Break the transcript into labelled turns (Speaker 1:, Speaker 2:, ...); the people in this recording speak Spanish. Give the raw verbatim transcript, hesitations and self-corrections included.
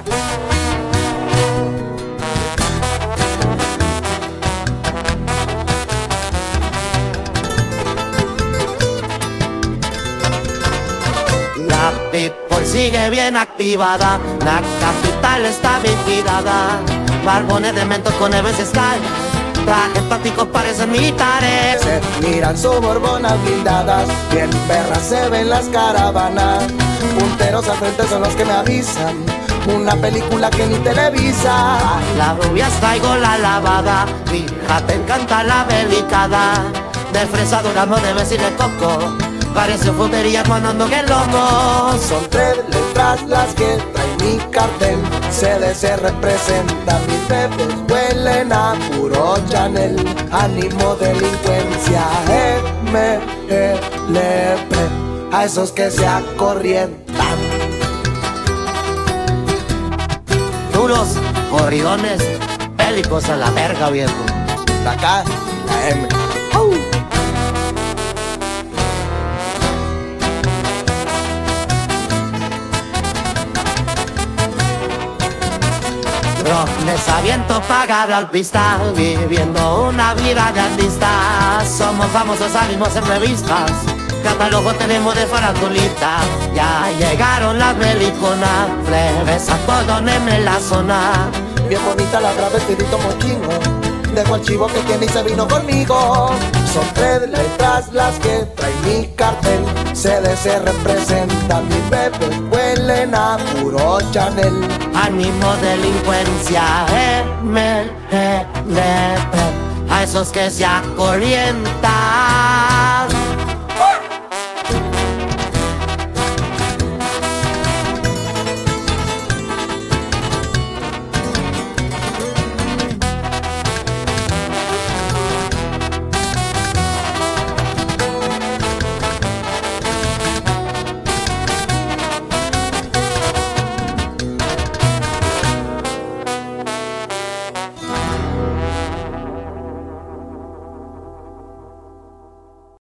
Speaker 1: La people sigue bien activada, la capital está vigilada. Barbones de mentos con Eves Sky, trajes tácticos parecen militares.
Speaker 2: Se miran sus borbonas blindadas, bien perras se ven las caravanas. Punteros al frente son los que me avisan, una película que ni televisa.
Speaker 1: A las rubias traigo la lavada, fíjate, encanta la delicada. De fresa, durazno, de beso y de coco, parece frutería cuando ando en el lomo.
Speaker 2: Son tres letras las que trae mi cartel, C D C representa, mis bebés huelen a puro Chanel. Ánimo, delincuencia, M L P, a esos que se acorrientan.
Speaker 1: Duros, corridones, bélicos a la verga, viejo.
Speaker 2: La K, la M. ¡Oh!
Speaker 1: Les aviento pagada al pista, viviendo una vida de artista. Somos famosos, salimos en revistas, catálogo tenemos de farandulita. Ya llegaron las meliconas, plebes a en la zona.
Speaker 2: Bien bonita la otra vestidito mochino, dejo el chivo que tiene y se vino conmigo. Son tres letras las que trae mi cartel, C D C representa, mis bebés huelen a puro Chanel.
Speaker 1: Ánimo, delincuencia, M L P, a esos que se acorrientan.